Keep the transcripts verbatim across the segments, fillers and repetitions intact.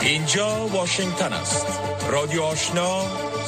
اینجا واشنگتن است. رادیو آشنا،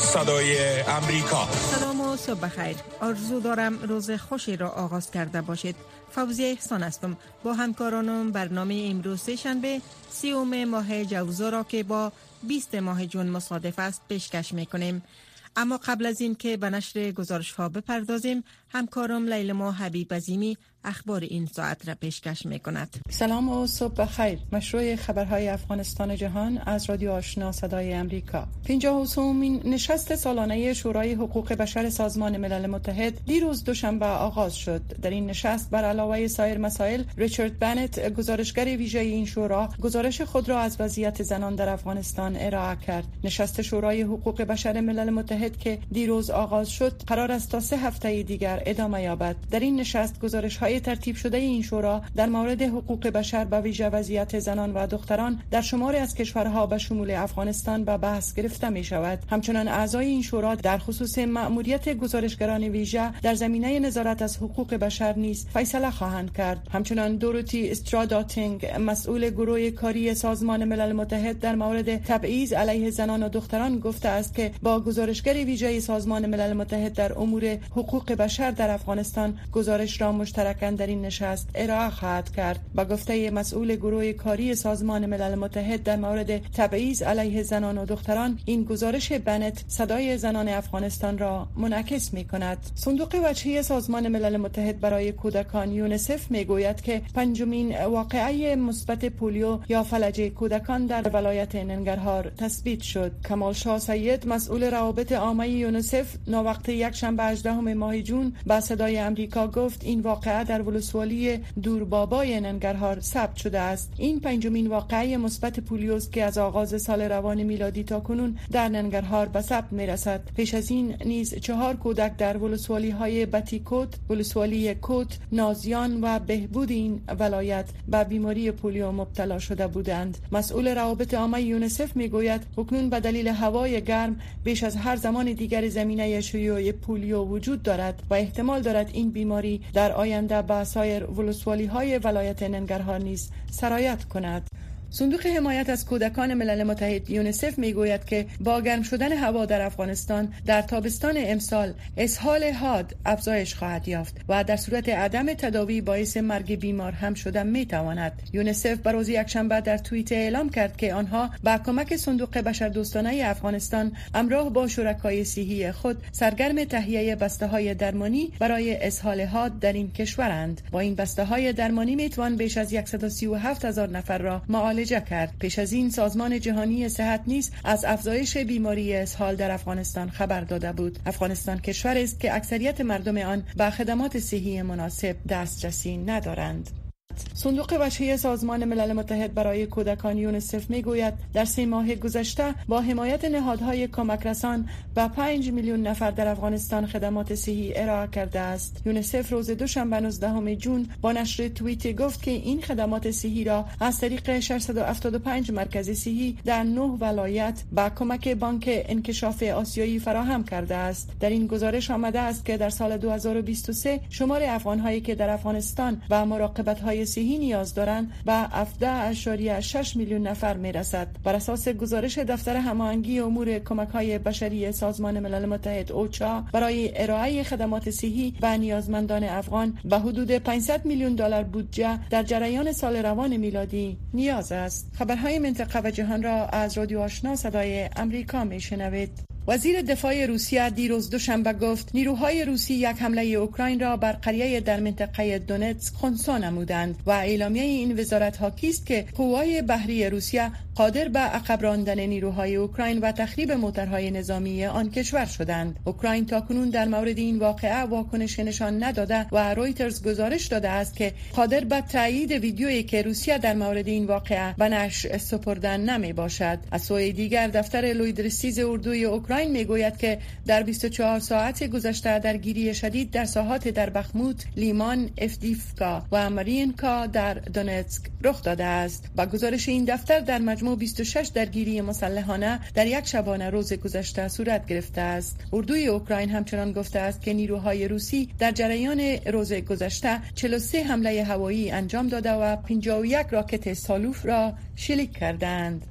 صدای امریکا. سلام و صبح بخیر. آرزو دارم روز خوشی را آغاز کرده باشید. فوزیه احسان هستم. با همکارانم برنامه امروز شنبه سیوم ماه جوزا را که با بیست ماه جون مصادف است پیشکش میکنیم. اما قبل از این که به نشر گزارش ها بپردازیم، همکارم لیلما حبیب عظیمی اخبار این ساعت را پیشکش میکند. سلام و صبح بخیر. مشروع خبرهای افغانستان جهان از رادیو آشنا صدای امریکا. پنجاه و سومین نشست سالانه شورای حقوق بشر سازمان ملل متحد دیروز دوشنبه آغاز شد. در این نشست بر علاوه سایر مسائل، ریچارد بنت، گزارشگر ویژه این شورا، گزارش خود را از وضعیت زنان در افغانستان ارائه کرد. نشست شورای حقوق بشر ملل متحد که دیروز آغاز شد، قرار است تا سه هفته دیگر ادامه یابد. در این نشست گزارش های ترتیب شده این شورا در مورد حقوق بشر به ویژه وضعیت زنان و دختران در شماری از کشورها به شمول افغانستان به بحث گرفته می شود. همچنان اعضای این شورا در خصوص مأموریت گزارشگران ویژه در زمینه نظارت از حقوق بشر نیز فیصله خواهند کرد. همچنان دوروتی استراداتینگ، مسئول گروه کاری سازمان ملل متحد در مورد تبعیض علیه زنان و دختران، گفته است که با گزارشگر ویژه سازمان ملل متحد در امور حقوق بشر در افغانستان گزارش را مشترکاً در این نشست ارائه خواهد کرد. با گفته مسئول گروه کاری سازمان ملل متحد در مورد تبعیض علیه زنان و دختران، این گزارش بنت صدای زنان افغانستان را منعکس می کند. صندوق وجهی سازمان ملل متحد برای کودکان یونیسف می گوید که پنجمین واقعه مثبت پولیو یا فلج کودکان در ولایت ننگرهار تثبیت شد. کمال شاه سید، مسئول روابط عامه یونیسف، ناوقت یک شنبه هجدهم ماه جون با صدای امریکا گفت این واقعه در ولسوالی دوربابای ننگرهار ثبت شده است. این پنجمین واقعه مثبت پولیوست که از آغاز سال روان میلادی تا کنون در ننگرهار به ثبت میرسد. پیش از این نیز چهار کودک در ولسوالی های بتیکوت، ولسوالی کوت، نازیان و بهبود این ولایت به بیماری پولیو مبتلا شده بودند. مسئول روابط عامه یونیسف میگوید اکنون به دلیل هوای گرم بیش از هر زمان دیگر زمینه شیوع پولیو وجود دارد و احتمال دارد این بیماری در آینده به سایر ولسوالی های ولایت ننگرهار نیز سرایت کند. صندوق حمایت از کودکان ملل متحد یونیسف میگوید که با گرم شدن هوا در افغانستان در تابستان امسال اسهال حاد افزایش خواهد یافت و در صورت عدم تداوی باعث مرگ بیمار هم شدن میتواند. یونیسف به روز یکشنبه در توییت اعلام کرد که آنها با کمک صندوق بشردوستانه افغانستان همراه با شرکای صحی خود سرگرم تهیه بسته‌های درمانی برای اسهال حاد در این کشورند. با این بسته‌های درمانی میتوان بیش از صد و سی و هفت هزار نفر را معالجه کرد. پیش از این سازمان جهانی صحت نیز از افزایش بیماری اسهال در افغانستان خبر داده بود. افغانستان کشوری است که اکثریت مردم آن به خدمات صحی مناسب دسترسی ندارند. صندوق وجهی سازمان ملل متحد برای کودکان یونیسف میگوید در سه ماه گذشته با حمایت نهادهای کمک رسان به پنج میلیون نفر در افغانستان خدمات صحی ارائه کرده است. یونیسف روز دوشنبه نوزدهم جون با نشر توییت گفت که این خدمات صحی را از طریق ششصد و هفتاد و پنج مرکز صحی در نه ولایت با کمک بانک انکشاف آسیایی فراهم کرده است. در این گزارش آمده است که در سال دو هزار و بیست و سه شمار افغان‌هایی که در افغانستان و مراقبت‌های صحی نیاز دارند به هفده اشاریه شش میلیون نفر میرسد. بر اساس گزارش دفتر هماهنگی امور کمک‌های بشری سازمان ملل متحد اوچا، برای ارائه خدمات صحی به نیازمندان افغان به حدود پانصد میلیون دلار بودجه در جریان سال روان میلادی نیاز است. خبرهای منطقه و جهان را از رادیو آشنا صدای امریکا میشنوید. وزیر دفاع روسیه دیروز دوشنبه گفت نیروهای روسی یک حمله اوکراین را بر قریه در منطقه دونتسک خنثی نمودند و اعلامیه این وزارت حاکی است که قوای بحری روسیه قادر به عقب راندن نیروهای اوکراین و تخریب موترهای نظامی آن کشور شدند. اوکراین تاکنون در مورد این واقعه واکنش نشان نداده و رویترز گزارش داده است که قادر به تایید ویدیویی که روسیه در مورد این واقعه به نشر سپردن نمی باشد. از سوی دیگر دفتر لویدرسیز اردوی اوکراین میگوید که در بیست و چهار ساعت گذشته درگیری شدید در ساحات در بخموت، لیمان، افدیفکا و مارینکا در دونتسک رخ داده است. با گزارش این دفتر در مجموع بیست و شش درگیری مسلحانه در یک شبانه روز گذشته صورت گرفته است. اردوی اوکراین همچنان گفته است که نیروهای روسی در جریان روز گذشته چهل و سه حمله هوایی انجام داده و پنجاه و یک راکت سالوف را شلیک کردند.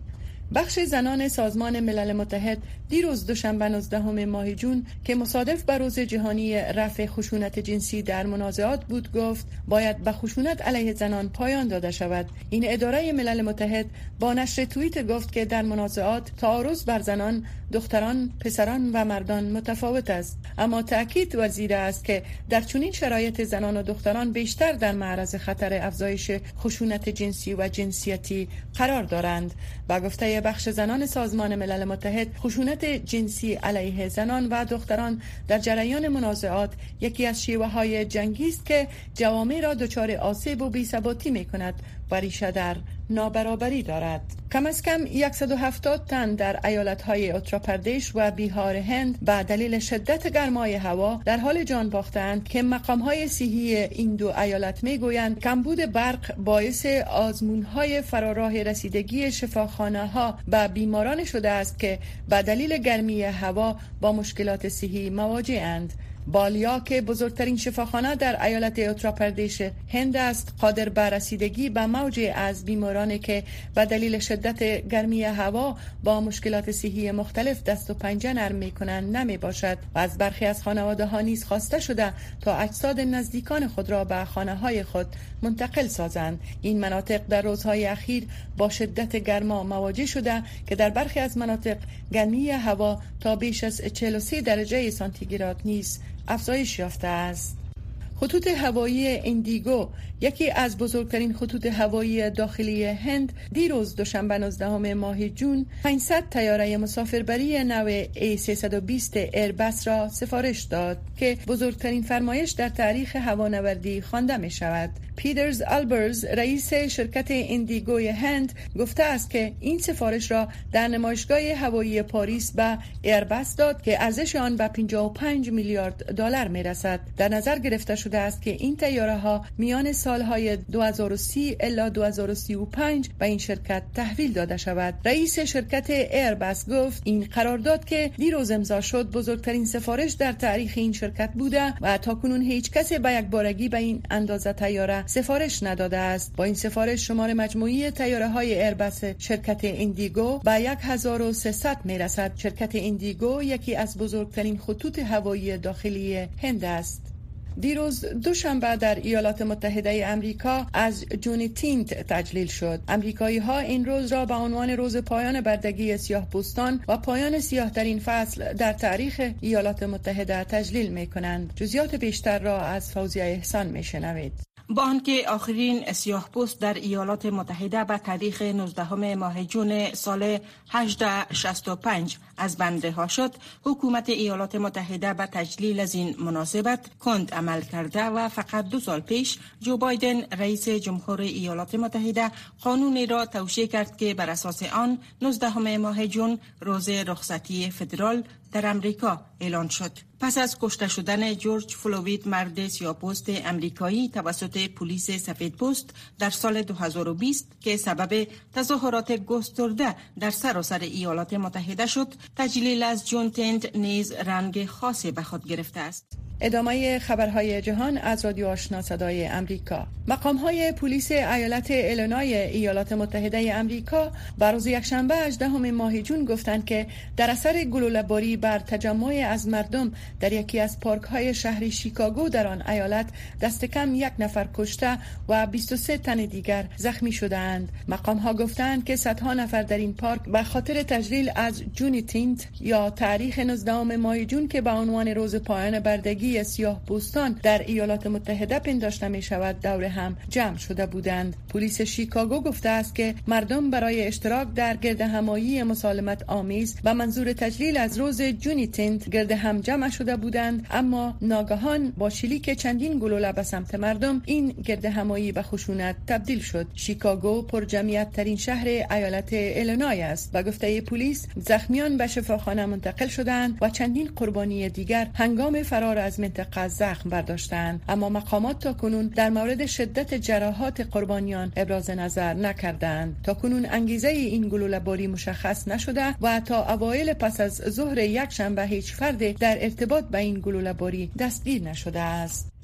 بخش زنان سازمان ملل متحد دیروز دوشنبه نوزدهم ماه جون که مصادف بر روز جهانی رفع خشونت جنسی در منازعات بود گفت باید به خشونت علیه زنان پایان داده شود. این اداره ملل متحد با نشر توییت گفت که در منازعات تعارض بر زنان، دختران، پسران و مردان متفاوت است، اما تأکید ورزیده است که در چنین شرایط زنان و دختران بیشتر در معرض خطر افزایش خشونت جنسی و جنسیتی قرار دارند. با گفته بخش زنان سازمان ملل متحد، خشونت جنسی علیه زنان و دختران در جریان منازعات یکی از شیوه های جنگی است که جوامع را دچار آسیب و بی‌ثباتی می‌کند و ریشه در نابرابری دارد. کم از کم صد و هفتاد تن در ایالت‌های اتراپردیش و بیهار هند به دلیل شدت گرمای هوا در حال جان باختند که مقام‌های صحی این دو ایالت می‌گویند کمبود برق باعث آزمون‌های فراراه رسیدگی شفاخانه‌ها به بیماران شده است که به دلیل گرمی هوا با مشکلات صحی مواجه‌اند. بالیا که بزرگترین شفاخانه در ایالت اتراپردیش هند است، قادر به رسیدگی به موج از بیمارانی که به دلیل شدت گرمی هوا با مشکلات صحی مختلف دست و پنجه نرم می‌کنند نمی باشد و از برخی از خانواده ها نیز خواسته شده تا اجساد نزدیکان خود را به خانه های خود منتقل سازند. این مناطق در روزهای اخیر با شدت گرما مواجه شده که در برخی از مناطق گرمی هوا تا بیش از چهل و سه درجه سانتیگراد نیز افزایش یافته است. خطوط هوایی ایندیگو، یکی از بزرگترین خطوط هوایی داخلی هند، دیروز دوشنبه نوزدهم ماه جون پانصد طیاره مسافربری نو ای سیصد و بیست ایربس را سفارش داد که بزرگترین فرمایش در تاریخ هوانوردی خوانده می شود. پیترز آلبرز، رئیس شرکت ایندیگوی هند، گفته است که این سفارش را در نمایشگاه هوایی پاریس به ایربس داد که ارزش آن به پنجاه و پنج میلیارد دلار می رسد. در نظر گرفته شده است که این طیاره ها میان سالهای دو هزار و سی الی دو هزار و سی و پنج به این شرکت تحویل داده شود. رئیس شرکت ایربس گفت این قرارداد که دیروز امضا شد بزرگترین سفارش در تاریخ این شرکت بوده و تاکنون هیچ کسی به یک بارگی به این اندازه طیاره سفارش نداده است. با این سفارش شمار مجموعی طیاره های ایربس شرکت ایندیگو به هزار و سیصد می رسد. شرکت ایندیگو یکی از بزرگترین خطوط هوایی داخلی هند است. دیروز دوشنبه در ایالات متحده امریکا از جونیتینت تجلیل شد. امریکایی ها این روز را به عنوان روز پایان بردگی سیاه‌پوستان و پایان سیاه‌ترین فصل در تاریخ ایالات متحده تجلیل می کنند. جزئیات بیشتر را از فوزیه احسان می شنوید. با آنکه آخرین سیاه‌پوست در ایالات متحده به تاریخ نوزدهم ماه جون سال هجده شصت و پنج از بند رها شد، حکومت ایالات متحده به تجلیل از این مناسبت کند عمل کرده و فقط دو سال پیش جو بایدن رئیس جمهور ایالات متحده قانونی را توشیح کرد که بر اساس آن نوزدهم ماه جون روز رخصتی فدرال در امریکا اعلان شد. پس از کشته شدن جورج فلوید، مرد سیاه‌پوست امریکایی توسط پلیس سفیدپوست در سال دو هزار و بیست که سبب تظاهرات گسترده در سراسر ایالات متحده شد، تجلیل از جونتینت نیز رنگ خاصی به خود گرفته است. ادامه خبرهای جهان از رادیو آشنا صدای امریکا. مقام‌های پلیس ایالت ایلینوی ایالات متحده امریکا بر روز یکشنبه هجدهم ماه جون گفتند که در اثر گلوله‌باری بر تجمع از مردم در یکی از پارک‌های شهر شیکاگو در آن ایالت دست کم یک نفر کشته و بیست و سه تن دیگر زخمی شدند. مقام‌ها گفتند که صدها نفر در این پارک به خاطر تجلیل از جونیتینت یا تاریخ نوزدهم ماه جون که به عنوان روز پایان بردگی سیاه‌پوستان در ایالات متحده پنداشته می شود دور هم جمع شده بودند. پلیس شیکاگو گفته است که مردم برای اشتراک در گردهمایی مسالمت آمیز به منظور تجلیل از روز جونیتینت گرد هم جمع شده بودند، اما ناگهان با شلیک چندین گلوله به سمت مردم این گردهمایی به خشونت تبدیل شد. شیکاگو پر جمعیت ترین شهر ایالت ایلینوی است. با گفته پلیس زخمیان به شفاخانه منتقل شدند و چندین قربانی دیگر هنگام فرار از منطقه زخم برداشتند، اما مقامات تا کنون در مورد شدت جراحات قربانیان ابراز نظر نکردند. تا کنون انگیزه این گلوله‌باری مشخص نشده و تا اوایل پس از ظهر یک شنبه هیچ فرد در ارتباط با این گلوله‌باری دستگیر نشده است.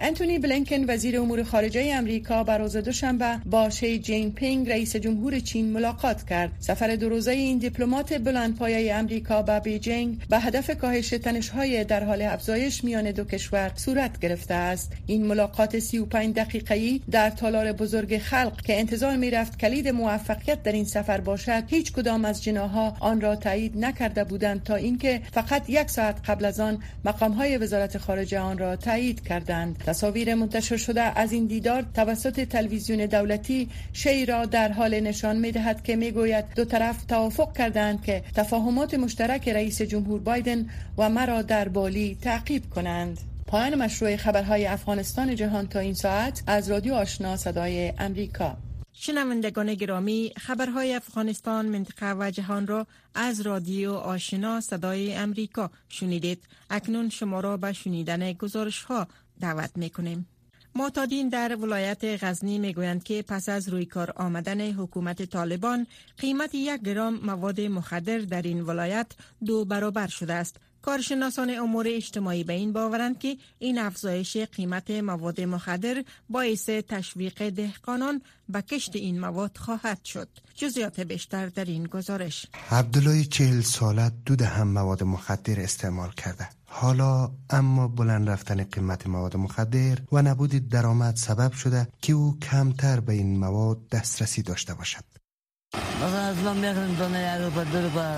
انتونی بلینکن وزیر امور خارجه امریکا بر روز دوشنبه با شی جین پینگ رئیس جمهور چین ملاقات کرد. سفر دو روزه این دیپلمات بلندپایه امریکا به بیجینگ به هدف کاهش تنش‌های در حال افزایش میان دو کشور صورت گرفته است. این ملاقات سی و پنج دقیقه‌ای در تالار بزرگ خلق که انتظار می‌رفت کلید موفقیت در این سفر باشد، هیچ کدام از جناح‌ها آن را تایید نکرده بودند تا اینکه فقط یک ساعت قبل از آن مقام‌های وزارت خارجه آن را تایید کردند. تصاویر منتشر شده از این دیدار توسط تلویزیون دولتی شی را در حال نشان می‌دهد که می‌گوید دو طرف توافق کردند که تفاهمات مشترک رئیس جمهور بایدن و مرا در بالی تعقیب کنند. پایان مشروع خبرهای افغانستان جهان تا این ساعت از رادیو آشنا صدای امریکا. شنوندگان گرامی، خبرهای افغانستان، منطقه و جهان را از رادیو آشنا صدای امریکا شنیدید. اکنون شما را به شنیدن گزارش ها دعوت میکنیم. معتادین در ولایت غزنی میگویند که پس از روی کار آمدن حکومت طالبان قیمت یک گرم مواد مخدر در این ولایت دو برابر شده است. کارشناسان امور اجتماعی به این باورند که این افزایش قیمت مواد مخدر باعث تشویق دهقانان به کشت این مواد خواهد شد. جزئیات بیشتر در این گزارش. عبدالله چهل ساله دو دهم مواد مخدر استعمال کرده. حالا اما بلند رفتن قیمت مواد مخدر و نبود درآمد سبب شده که او کمتر به این مواد دسترسی داشته باشد. مثلا از ما میخریم دانه یک روپا دو روپا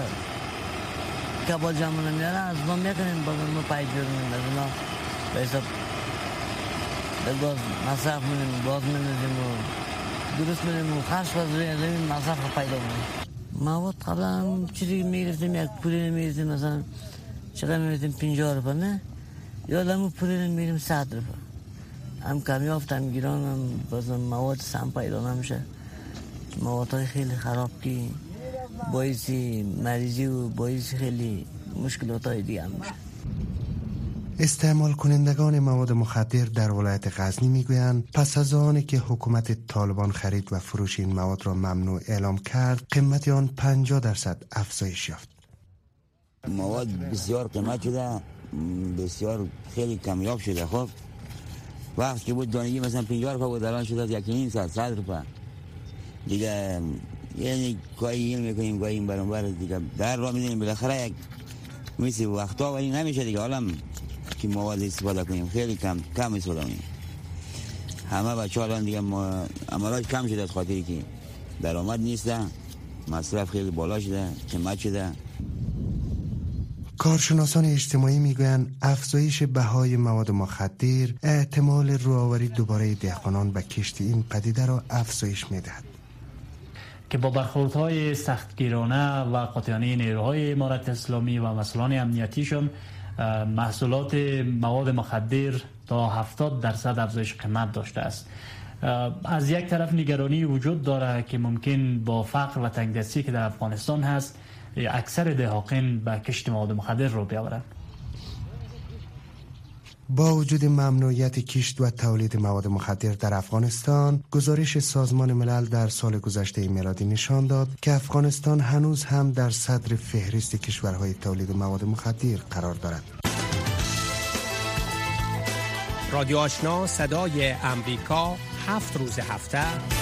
کبال جامونه میاره، از ما میخریم بازم ما پای بیرونیم از اونا به حساب باز مصرف منیم، باز منیم و درست منیم و خرش باز روی مصرف پیدا منیم. مواد قبلا چیزی میگرفتیم یک پولی میگرفتیم مثلا چقدر میگرفتیم پنجاه روپا نه؟ یادم اون پولی میگرفتیم صد روپا. هم کمیافت هم گیران هم بازم مواد سم پیدا نمیشه. موادهای خیلی خراب که باعث مریضی و باعث خیلی مشکلات های دیگه هم میشه. استعمال کنندگان مواد مخدر در ولایت غزنی میگویند پس از آنی که حکومت طالبان خرید و فروش این مواد را ممنوع اعلام کرد، قیمت آن پنجاه درصد افزایش یافت. مواد بسیار قیمت شده، بسیار خیلی کمیاب شده. خب وقت که بود دانگی مثلا پنجاه روپا بود، الان شده یک نیم صد صد روپا دیگه. یعنی گاهی این میکنیم گاهی این برانبر دیگه در را میدونیم بالاخره یک مثل وقتا ولی نمیشه دیگه. حالا که مواد استفاده کنیم خیلی کم کم استفاده کنیم. همه بچه الان دیگه عملاش کم شده از خاطری که درآمد نیست، مصرف خیلی بالا شده، قیمت شده. کارشناسان اجتماعی میگویند افزایش بهای مواد مخدر احتمال روآوری دوباره دهقانان به کشت این پدیده را افزایش میدهد که با برخوردهای سختگیرانه و قاطعانه نیروهای امارت اسلامی و مسئولان امنیتیشون محصولات مواد مخدر تا هفتاد درصد افزایش قیمت داشته است. از یک طرف نگرانی وجود داره که ممکن با فقر و تنگدستی که در افغانستان هست اکثر دهقان به کشت مواد مخدر رو بیاورند. با وجود ممنوعیت کشت و تولید مواد مخدر در افغانستان، گزارش سازمان ملل در سال گذشته میلادی نشان داد که افغانستان هنوز هم در صدر فهرست کشورهای تولید مواد مخدر قرار دارد. رادیو آشنا صدای امریکا هفت روز هفته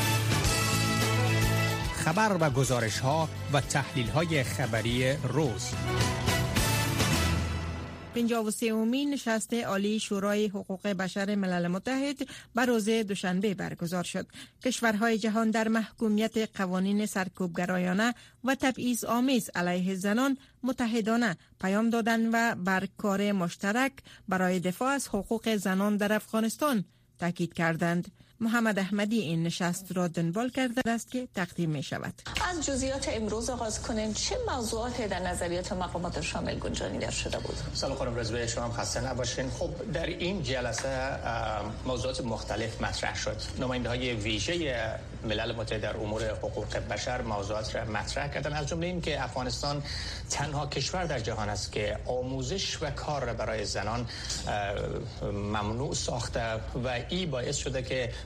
خبر و گزارش ها و تحلیل های خبری روز. پنجاه و سومین نشست عالی شورای حقوق بشر ملل متحد بر روز دوشنبه برگزار شد. کشورهای جهان در محکومیت قوانین سرکوبگرایانه و تبعیض آمیز علیه زنان متحدانه پیام دادند و بر کار مشترک برای دفاع از حقوق زنان در افغانستان تاکید کردند. محمد احمدی این نشست را دنبال کرده است که تقدیم می شود. از جزئیات امروز آغاز کنیم. چه موضوعاتی در نظریات مقامات شامل گنجانیده شده بود؟ سلام خانم رضوی، شما هم خسته نباشین. خب در این جلسه موضوعات مختلف مطرح شد. نماینده های ویژه ملل متحد در امور حقوق بشر موضوعات را مطرح کردن، از جمله این که افغانستان تنها کشور در جهان است که آموزش و کار را برای زنان ممنوع ساخته و این باعث شده که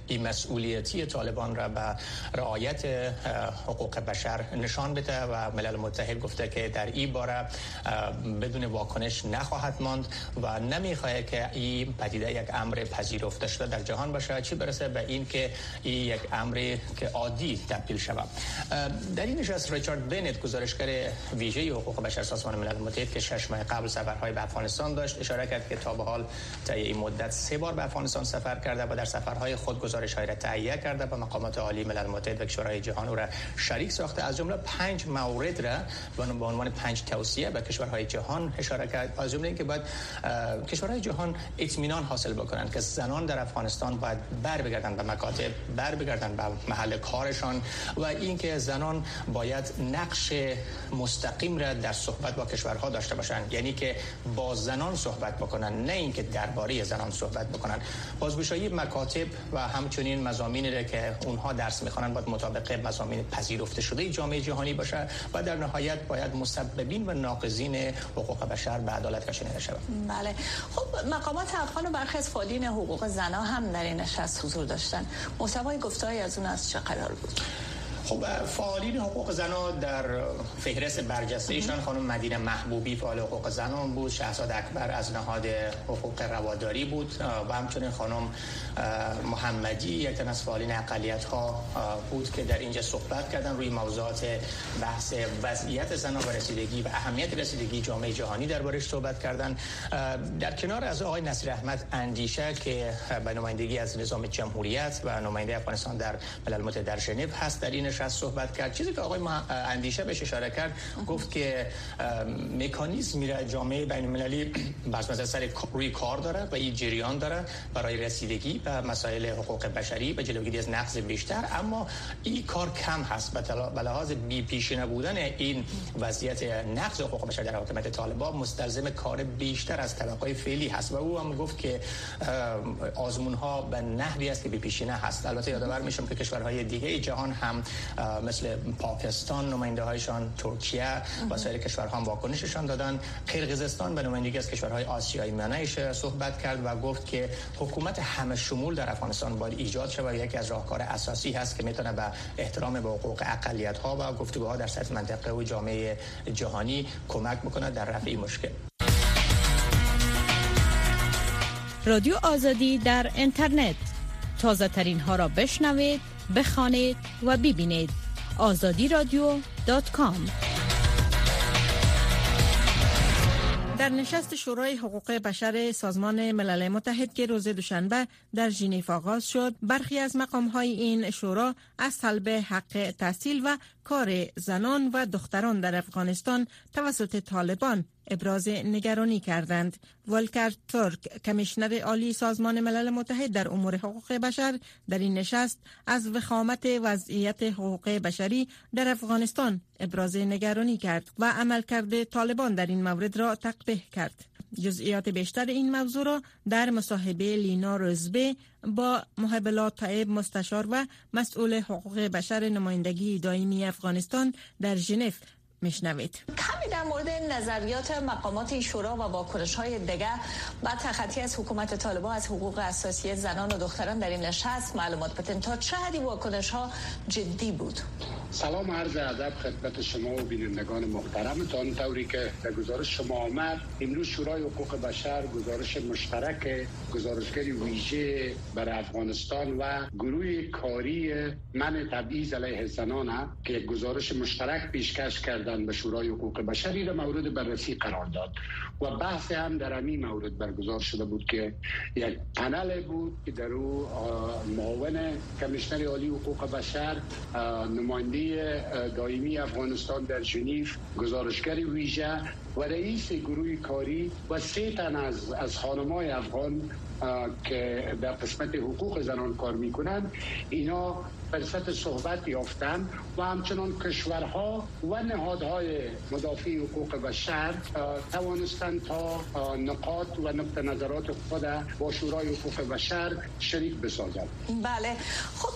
این مسئولیتی طالبان را به رعایت حقوق بشر نشان بده و ملل متحد گفته که در این باره بدون واکنش نخواهد ماند و نمیخواهد که این پدیده یک امر پذیرفته شده در جهان باشه، چی برسه به این که این یک امری که عادی تبدیل شود. در این نشست ریچارد بنت، گزارشگر ویژه حقوق بشر سازمان ملل متحد که شش ماه قبل سفرهای به افغانستان داشت، اشاره کرد که تا به حال طی این مدت سه بار به افغانستان سفر کرده و در سفرهای خود گزارش‌های را تهیه کرده و مقامات عالی ملل متحد و کشورهای جهان او را شریک ساخته. از جمله پنج مورد را به عنوان پنج توصیه به کشورهای جهان اشاره کرد، از جمله اینکه باید کشورهای جهان اطمینان حاصل بکنند که زنان در افغانستان باید بر بگردن به مکاتب، بر بگردن به محل کارشان و اینکه زنان باید نقش مستقیم را در صحبت با کشورها داشته باشند، یعنی که با زنان صحبت بکنن، نه اینکه درباره زنان صحبت بکنن. بازگشایی مکاتب و همچنین مضامینی را که اونها درس میخوانند باید مطابق مضامین پذیرفته شده جامعه جهانی باشه و در نهایت باید مسببین و ناقضین حقوق بشر به عدالت کشانیده شود. بله. خب مقامات افغان و برخی از فعالین حقوق زنان هم در این نشست حضور داشتن. محتوای گفته‌های از اون از چه قرار بود؟ خب فعالین حقوق زنان در فهرست برجسته ایشان خانم مدینه محبوبی فعال حقوق زنان بود، شهزاد اکبر از نهاد حقوق رواداری بود و همچنین خانم محمدی یک تن از فعالین اقلیت‌ها بود که در اینجا صحبت کردن روی موضوعات بحث وضعیت زنان و رسیدگی و اهمیت رسیدگی جامعه جهانی دربارش صحبت کردن. در کنار از آقای نصیر احمد اندیشه که به نمایندگی از نظام جمهوریت و نماینده افغانستان در ملل متحد در ژنو هست در این نشست صحبت کرد. چیزی که آقای اندیشه بهش اشاره کرد گفت که مکانیزمی را جامعه بین المللی بر سر روی کار داره و این جریان داره برای رسیدگی به مسائل حقوق بشری و جلوگیری از نقض بیشتر، اما این کار کم هست. به لحاظ بی پیشینه بودن این وضعیت نقض حقوق بشر در حکومت طالبان مستلزم کار بیشتر از طبقه فعلی هست و او هم گفت که آزمون ها به نحوی است که بی پیشینه هست. البته یادآور میشم که کشورهای دیگه جهان هم مثل پاکستان نماینده هایشان، ترکیه و سایر کشورها هم واکنششان دادن. قرقیزستان به نمایندگی از کشورهای آسیایی میانه صحبت کرد و گفت که حکومت همه شمول در افغانستان باید ایجاد شود و یکی از راهکار اساسی هست که میتونه به احترام به حقوق اقلیت ها و گفتگوها در سطح منطقه و جامعه جهانی کمک بکنه در رفع این مشکل. رادیو آزادی در اینترنت، تازه ترین ها را بشنوید، بخوانید و ببینید. آزادی رادیو دات کام. در نشست شورای حقوق بشر سازمان ملل متحد که روز دوشنبه در ژنو آغاز شد، برخی از مقام‌های این شورا از طلب حق تحصیل و کار زنان و دختران در افغانستان توسط طالبان ابراز نگرانی کردند. والکر تورک، کمیشنر عالی سازمان ملل متحد در امور حقوق بشر، در این نشست از وخامت وضعیت حقوق بشری در افغانستان ابراز نگرانی کرد و عملکرد طالبان در این مورد را تقبیح کرد. جزئیات بیشتر این موضوع را در مصاحبه لینا روزبه با محب الله طیب، مستشار و مسئول حقوق بشر نمایندگی دائمی افغانستان در ژنو میشنوید. کمی در مورد نظریات مقامات این شورا و واکنش‌های دیگر بعد تخطی از حکومت طالبان از حقوق اساسی زنان و دختران در این نشست معلومات بدین. تا چه حدی واکنش‌ها جدی بود؟ سلام عرض ادب خدمت شما و بینندگان محترمتان. طوری که در گزارش شما آمد، امروز شورای حقوق بشر گزارش مشترک گزارشگری ویژه برای افغانستان و گروه کاری منع تبعیض علیه زنان که گزارش مشترک پیشکش کردن به شورای حقوق بشری را مورد بررسی قرار داد و بحث هم در همین مورد برگزار شده بود که یک پنل بود که در او معاون کمیشنر عالی حقوق بشر، نماینده دائمی افغانستان در ژنو، گزارشگر ویژه و رئیس گروه کاری و سه تن از از خانم‌های افغان که در قسمت حقوق زنان کار میکنند، اینا فرصت صحبت یافتن و همچنان کشورها و نهادهای مدافع حقوق بشر توانستند تا نقاط و نقطه نظرات خود با شورای حقوق بشر شریک بسازند. بله. خب طالبان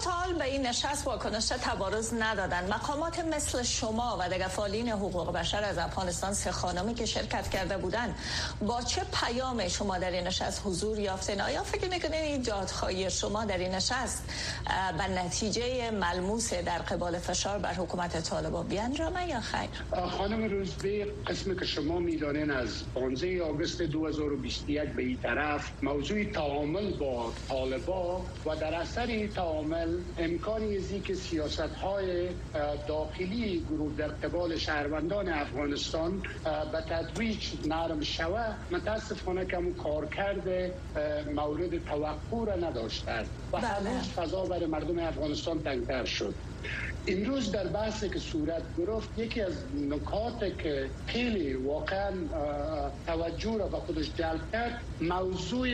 تا حال به این نشست واکنش تبارز ندادند. مقامات مثل شما و دیگر فعالین حقوق بشر از افغانستان سه خانمی که شرکت کرده بودند با چه پیام شما در این نشست حضور یافتین؟ آیا فکر میکنین این دادخواهی شما در این نشست به نتیجه ملموس در قبال فشار بر حکومت طالبان بیانجامه یا خیر؟ خانم روزبه، قسمی که شما میدانین از پانزده آگوست دو هزار و بیست و یک به این طرف موضوع تعامل با طالبان و در اثر تعامل امکانی ازی که سیاست‌های داخلی گروه در قبال شهروندان افغانستان به تدریج نرم شود، متاسفانه که همون کار کرده مورد توقع را نداشتند و هنوز فضا برای مردم افغانستان تنگتر شد. امروز در بحثی که صورت گرفت، یکی از نکات که خیلی واقعا توجه را به خودش جلب کرد موضوع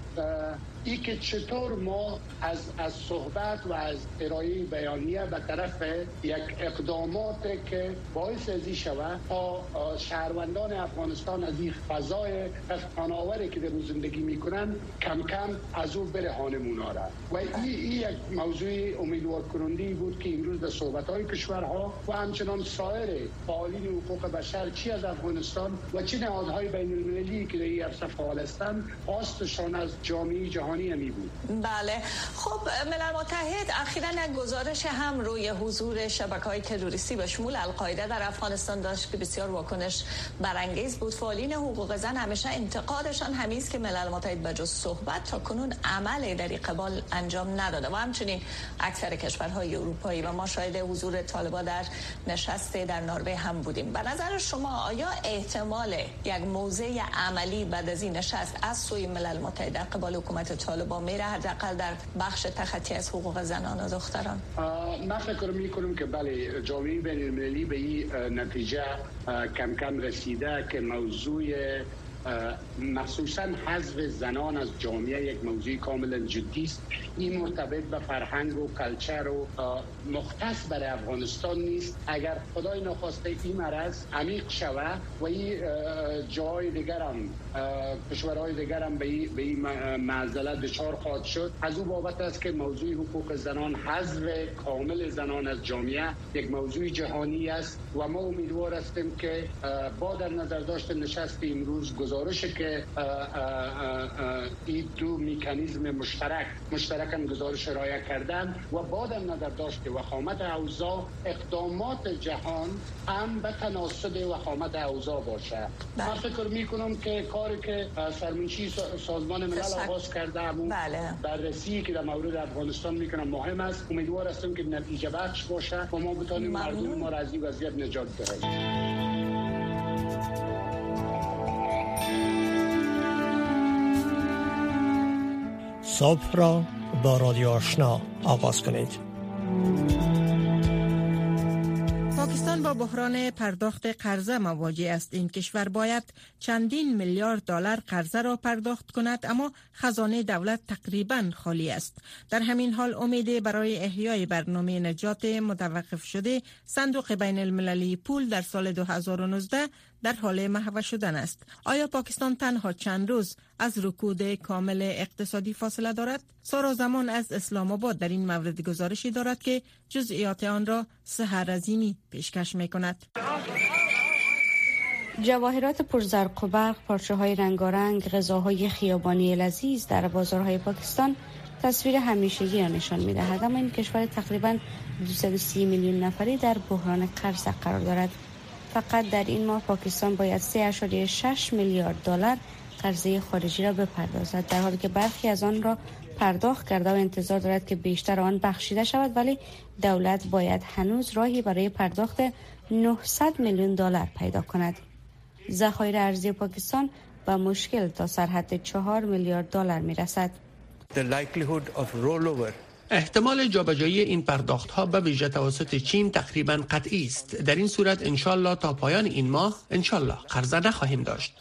ای که چطور ما از از صحبت و از ارائه بیانیه به طرف یک اقدامات که باعث ازی شود تا شهروندان افغانستان از این فضای تناوری که در روز زندگی میکنن کم کم از او بره هانمونا را و این ای یک موضوع امیدوار کننده بود که امروز در صحبت‌های کشورها و همچنان سایر فعالین حقوق بشر چی از افغانستان و چه نهادهای بین المللی که در این عرصه فعال هستند خواستشان از جامعه جهانی می بود. بله، خب ملل متحد اخیراً یک گزارش هم روی حضور شبکه‌های تروریستی به شمول القاعده در افغانستان داشت که بسیار واکنش برانگیز بود. فعالین حقوق زن همیشه انتقادشان همین است که ملل متحد به جز صحبت تا کنون عمل در این قبال انجام نداده و همچنین اکثر کشورهای اروپایی و ما شاهد حضور طالبان در نشست در نروژ هم بودیم. به نظر شما آیا احتمال یک موضع عملی بعد از این نشست از سوی ملل متحد در قبال حکومت طالبان میره، حداقل در بخش تخطی از حقوق زنان و دختران؟ من فکر میکنم که بله، جامعه بین المللی به این نتیجه کم کم رسیده که موضوع مخصوصا حذف زنان از جامعه یک موضوع کاملا جدی است. این مرتبط به فرهنگ و کلچر و مختص برای افغانستان نیست. اگر خدای نخواسته این مرض عمیق شود و این جای دیگر هم کشورهای دیگر هم به این معضله دچار خواهد شد، از او بابت است که موضوع حقوق زنان، حذف کامل زنان از جامعه یک موضوع جهانی است و ما امیدوار هستیم که با در نظر داشت نشست امروز گزارش که این دو مکانیزم مشترک مشترکاً گزارش ارائه کردن و با در نظر داشت که وخامت اوضاع اقدامات جهان هم به تناسب وخامت اوضاع باشه. من فکر میکنم که کاری که سرمنشی سازمان ملل آغاز کرده همون بررسی که در مورد افغانستان میکنم مهم است. امیدوار هستم که نتیجه بخش باشه و ما بتونیم مردم ما را از این وضعیت نجات دهیم. صبح را با رادیو آشنا آغاز کنید. پاکستان با بحران پرداخت قرضه مواجه است. این کشور باید چندین میلیارد دلار قرضه را پرداخت کند، اما خزانه دولت تقریباً خالی است. در همین حال امید برای احیای برنامه نجات متوقف شده صندوق بین المللی پول در سال دو هزار و نوزده در حال محو شدن است. آیا پاکستان تنها چند روز از رکود کامل اقتصادی فاصله دارد؟ سارا زمان از اسلام آباد در این مورد گزارشی دارد که جزئیات آن را سحر عظیمی پیشکش می‌کند. جواهرات پرزرق و برق، پارچه‌های رنگارنگ، غذاهای خیابانی لذیذ در بازارهای پاکستان تصویر همیشگی را نشان می‌دهد، اما این کشور تقریباً دویست و سی میلیون نفری در بحران قرض قرار دارد. فقط در این ماه پاکستان باید سه ممیز شش میلیارد دلار قرضه خارجی را بپردازد، در حالی که برخی از آن را پرداخت کرده و انتظار دارد که بیشتر آن بخشیده شود، ولی دولت باید هنوز راهی برای پرداخت نهصد میلیون دلار پیدا کند. ذخایر ارزی پاکستان با مشکل تا سرحد چهار میلیارد دلار میرسد. احتمال جابجایی این پرداخت‌ها به ویژه توسط چین تقریباً قطعی است. در این صورت انشالله تا پایان این ماه انشالله قرضه نخواهیم داشت.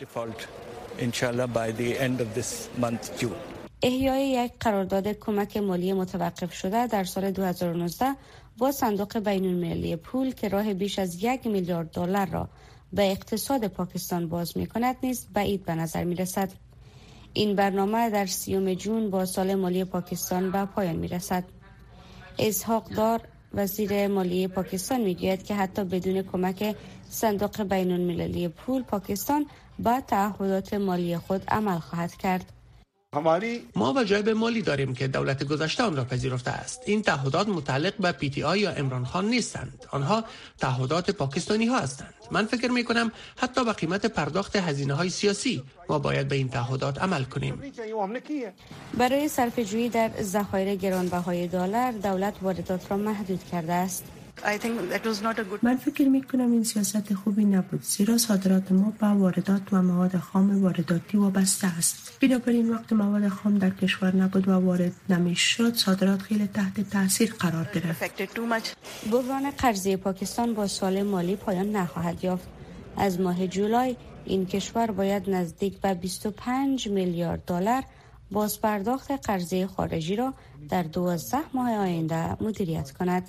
احیای یک قرارداد کمک مالی متوقف شده در سال دو هزار و نوزده با صندوق بین المللی پول که راه بیش از یک میلیارد دلار را به اقتصاد پاکستان باز می‌کند نیز بعید به نظر می‌رسد. این برنامه در سیوم جون با سال مالی پاکستان به پایان می‌رسد. اسحاق دار وزیر مالیه پاکستان میگوید که حتی بدون کمک صندوق بین المللی پول پاکستان با تعهدات مالی خود عمل خواهد کرد. ما وجایب مالی داریم که دولت گذشته آن را پذیرفته است. این تعهدات متعلق به پی تی آی یا عمران خان نیستند. آنها تعهدات پاکستانی ها هستند. من فکر می کنم حتی با قیمت پرداخت هزینه های سیاسی ما باید به این تعهدات عمل کنیم. برای صرفه‌جویی در ذخایر گرانبهای دلار دولت واردات را محدود کرده است. من فکر می کنم این سیاست خوبی نبود، زیرا صادرات ما به واردات و مواد خام وارداتی وابسته است. بنابراین وقت مواد خام در کشور نبود و وارد نمیشد، صادرات خیلی تحت تاثیر قرار گرفت. بحران قرضه پاکستان با سال مالی پایان نخواهد یافت. از ماه جولای این کشور باید نزدیک به بیست و پنج میلیارد دلار باز پرداخت قرضه خارجی را در دوازده ماه آینده مدیریت کند.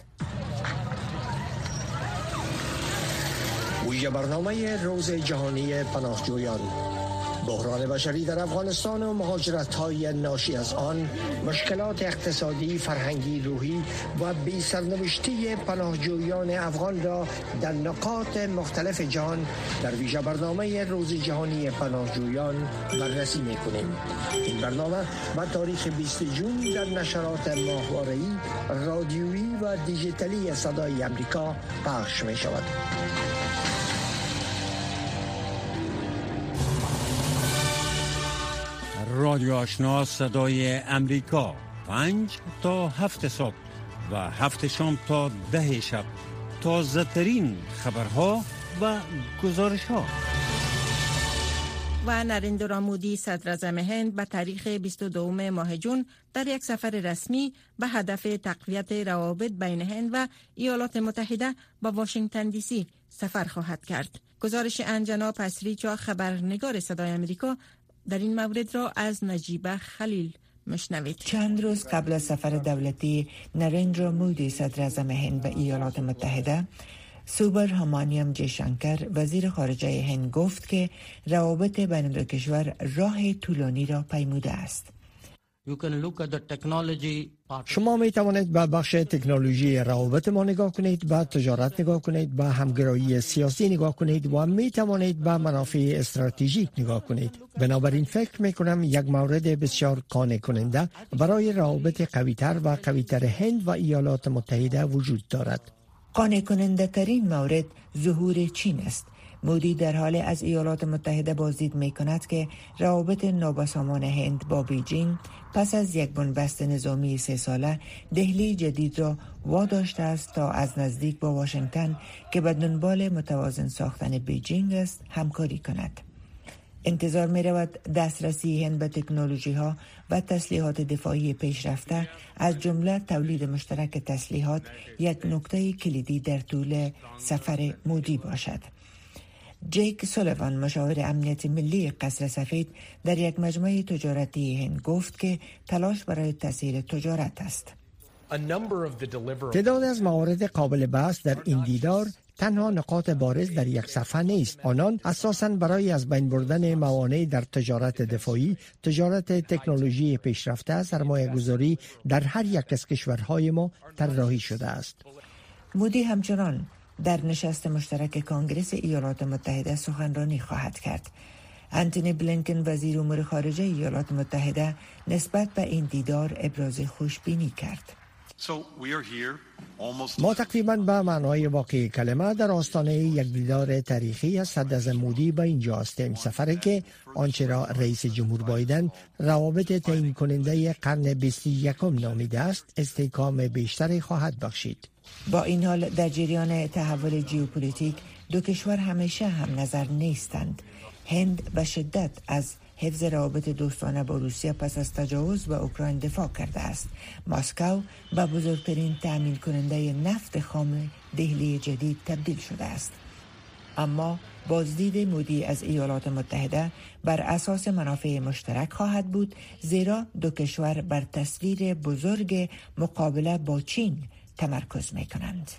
ویژه برنامه روز جهانی پناهجویان. بحران بشری در افغانستان و مهاجرت‌های ناشی از آن، مشکلات اقتصادی، فرهنگی، روحی و بی سرنوشتی پناهجویان افغان را در نقاط مختلف جهان در ویژه برنامه روز جهانی پناهجویان بررسی می‌کنیم. این برنامه با تاریخ بیست ژوئن در نشرات ماهواره‌ای، رادیویی و دیجیتالی صدای امریکا پخش می‌شود. رادیو آشنا صدای امریکا، پنج تا هفت صبح و هفت شام تا ده شب، تازه ترین خبرها و گزارش ها. و نریندرا مودی صدر اعظم هند به تاریخ بیست و دوم ماه جون در یک سفر رسمی به هدف تقویت روابط بین هند و ایالات متحده به واشنگتن دی سی سفر خواهد کرد. گزارش انجنا پسریچا خبرنگار صدای امریکا در این مورد را از نجیبه خلیل مشنوید. چند روز قبل از سفر دولتی نریندرا مودی صدر اعظم هند به ایالات متحده، سوبرامانیام جیشانکر وزیر خارجه هند گفت که روابط بین دو کشور راه طولانی را پیموده است. شما می توانید به بخش تکنولوژی روابط ما نگاه کنید، به تجارت نگاه کنید، به همگرایی سیاسی نگاه کنید و می توانید به منافع استراتژیک نگاه کنید. بنابراین فکر می کنم یک مورد بسیار قانع کننده برای روابط قوی‌تر و قوی‌تر هند و ایالات متحده وجود دارد. قانع کننده ترین مورد ظهور چین است. مودی در حال از ایالات متحده بازدید می کند که روابط نابسامان هند با بیجینگ پس از یک بنبست نظامی سه ساله دهلی جدید را واداشته است تا از نزدیک با واشنگتن که به دنبال متوازن ساختن بیجینگ است همکاری کند. انتظار می رود دسترسی هند به تکنولوژی ها و تسلیحات دفاعی پیشرفته از جمله تولید مشترک تسلیحات یک نکته کلیدی در طول سفر مودی باشد. جیک سولیوان مشاور امنیت ملی قصر سفید در یک مجمع تجارتی هند گفت که تلاش برای تسهیل تجارت است. تعداد از موارد قابل بحث در این دیدار تنها نقاط بارز در یک صفحه نیست. آنان اساساً برای از بین بردن موانع در تجارت دفاعی، تجارت تکنولوژی پیشرفته، سرمایه گذاری در هر یک از کشورهای ما طراحی شده است. مودی همچنان در نشست مشترک کانگرس ایالات متحده سخنرانی خواهد کرد. انتونی بلینکن وزیر امور خارجه ایالات متحده نسبت به این دیدار ابراز خوشبینی کرد. ما تقریباً به معنای واقعی کلمه در آستانه یک دیدار تاریخی از صدر اعظم مودی به اینجا هستیم. سفری که آنچه را رئیس جمهور بایدن روابط تعیین کننده قرن بیست و یکم نامیده است استحکام بیشتری خواهد بخشید. با این حال در جریان تحول ژئوپلیتیک دو کشور همیشه هم نظر نیستند. هند به شدت از حفظ روابط دوستانه با روسیه پس از تجاوز به اوکراین دفاع کرده است. مسکو به بزرگترین تأمین کننده نفت خام دهلی جدید تبدیل شده است. اما بازدید مودی از ایالات متحده بر اساس منافع مشترک خواهد بود، زیرا دو کشور بر تصویر بزرگ مقابله با چین تمرکز می کنند.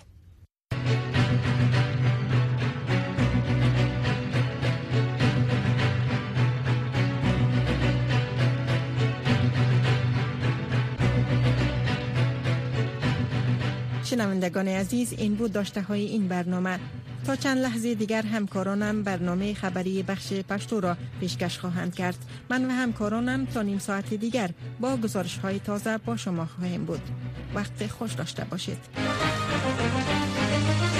شنوندگان عزیز، این بود داشته های این برنامه. تا چند لحظه دیگر همکارانم برنامه خبری بخش پشتو را پیشکش خواهند کرد. من و همکارانم تا نیم ساعت دیگر با گزارش های تازه با شما خواهیم بود. وقت خوش داشته باشید.